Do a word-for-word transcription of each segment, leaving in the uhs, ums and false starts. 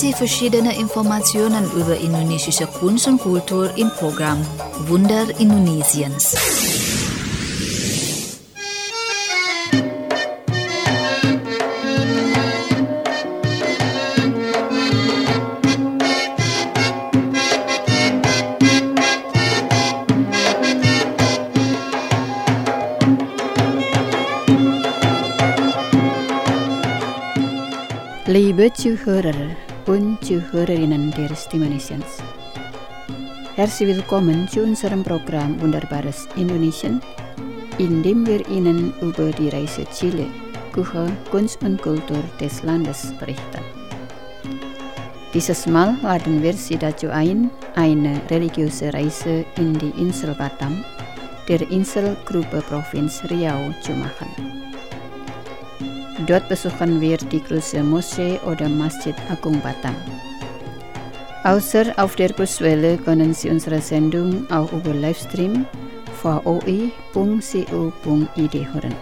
Sie verschiedene Informationen über indonesische Kunst und Kultur im Programm Wunder Indonesiens. Liebe Zuhörer und Zuhörerinnen der Stimme Indonesiens. Herzlich willkommen zu unserem Programm Wunderbares Indonesien, in dem wir Ihnen über die Reise Chile, Küche, Kunst und Kultur des Landes berichten. Dieses Mal laden wir Sie dazu ein, eine religiöse Reise in die Insel Batam, der Inselgruppe Provinz Riau, zu machen. Dort besuchen wir die große Moschee oder Masjid Agung Batam. Außer auf der Kurswelle können Sie unsere Sendung auch über Livestream v o i punkt co punkt i d hören.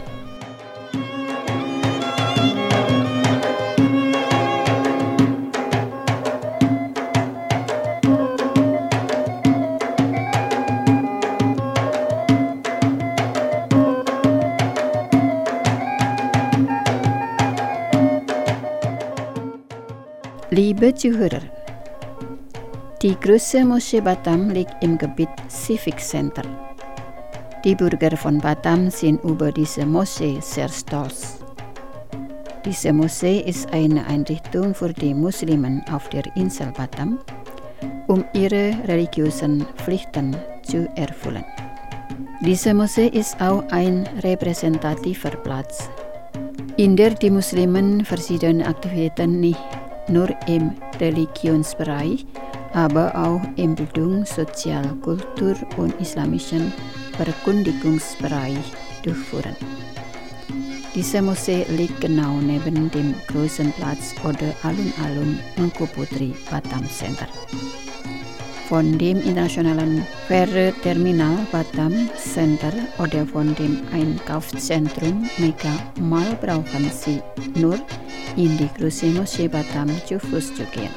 Liebe Zuhörer, die große Moschee Batam liegt im Gebiet Civic Center. Die Bürger von Batam sind über diese Moschee sehr stolz. Diese Moschee ist eine Einrichtung für die Muslimen auf der Insel Batam, um ihre religiösen Pflichten zu erfüllen. Diese Moschee ist auch ein repräsentativer Platz, in der die Muslimen verschiedene Aktivitäten nicht nur im Religionsbereich, aber auch im Bildungs-, Sozial-, Kultur- und islamischen Verkündigungsbereich durchführen. Diese Moschee liegt genau neben dem großen Platz oder Alun-Alun Engku Putri Batam Center. Von dem internationalen Fähre-Terminal Batam Center oder von dem Einkaufszentrum Mega Mall brauchen Sie nur in die große Moschee Batam zu Fuß zu gehen.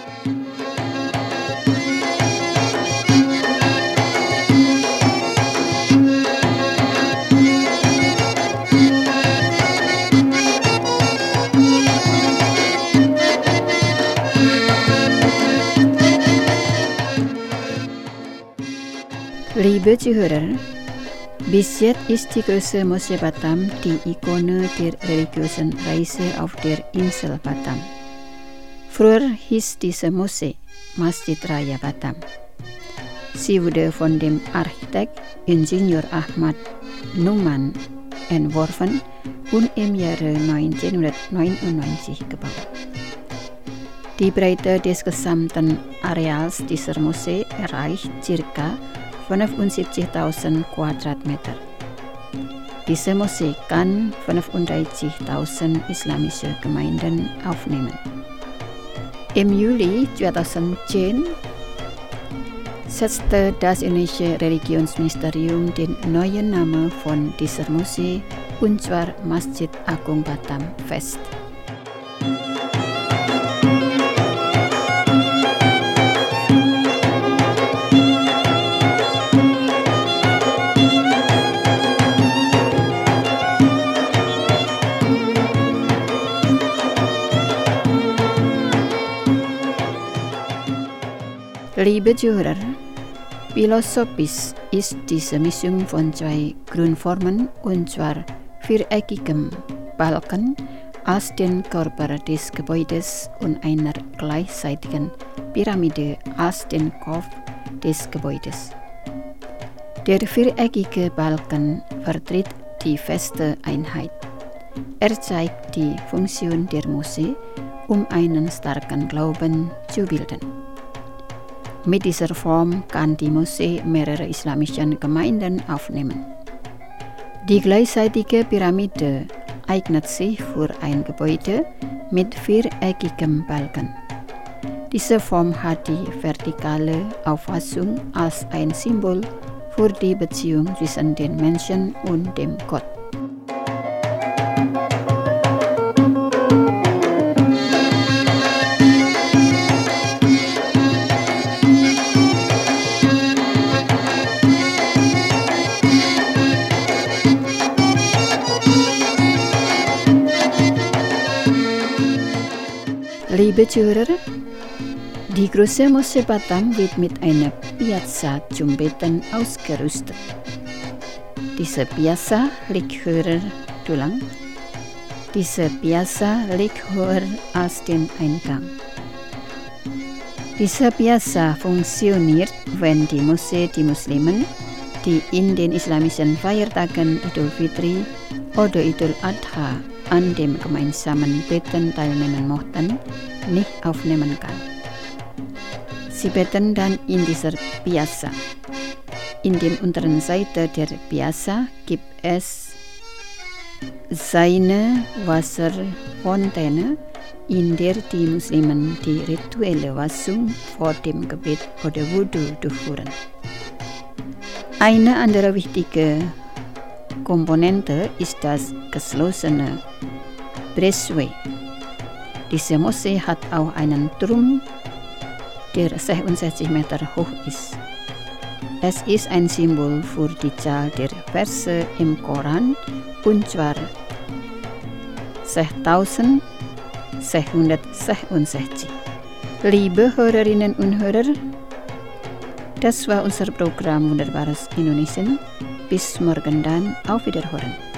Liebe Zuhörer, bis jetzt ist die große Moschee Batam die Ikone der religiösen Reise auf der Insel Batam. Früher hieß diese Moschee Masjid Raya Batam. Sie wurde von dem Architekt Ingenieur Ahmad Numan entworfen und im Jahre neunzehnhundertneunundneunzig gebaut. Die Breite des gesamten Areals dieser Moschee erreicht ca. fünfundsiebzigtausend Quadratmeter. Diese Moschee kann fünfunddreißigtausend islamische Gemeinden aufnehmen. Im Juli zweitausendzehn setzte das indonesische Religionsministerium den neuen Namen von dieser Moschee, und zwar Masjid Agung Batam, fest. Liebe Zuhörer, philosophisch ist diese Mischung von zwei Grundformen, und zwar viereckigem Balken als den Körper des Gebäudes und einer gleichseitigen Pyramide als den Kopf des Gebäudes. Der viereckige Balken vertritt die feste Einheit. Er zeigt die Funktion der Moschee, um einen starken Glauben zu bilden. Mit dieser Form kann die Moschee mehrere islamische Gemeinden aufnehmen. Die gleichzeitige Pyramide eignet sich für ein Gebäude mit viereckigem Balken. Diese Form hat die vertikale Auffassung als ein Symbol für die Beziehung zwischen den Menschen und dem Gott. Liebe Zuhörer, die große Moschee Batam wird mit einer Piazza zum Beten ausgerüstet. Diese Piazza liegt höher, zu lang. Diese Piazza liegt höher als den Eingang. Diese Piazza funktioniert, wenn die Moschee die Muslimen, die in den islamischen Feiertagen Idul Fitri oder Idul Adha an dem gemeinsamen Beten teilnehmen möchten, nicht aufnehmen kann. Sie beten dann in dieser Piazza. In der unteren Seite der Piazza gibt es seine Wasserfontäne, in der die Muslimen die rituelle Waschung vor dem Gebet oder Wudu durchführen. Eine andere wichtige Komponente ist das geschlossene Breezeway. Diese Moschee hat auch einen Turm, der sechsundsechzig Meter hoch ist. Es ist ein Symbol für die Zahl der Verse im Koran, und zwar sechstausendsechshundertsechsundsechzig. Liebe Hörerinnen und Hörer, das war unser Programm Wunderbares Indonesien. Bis morgen dann, auf Wiederhören.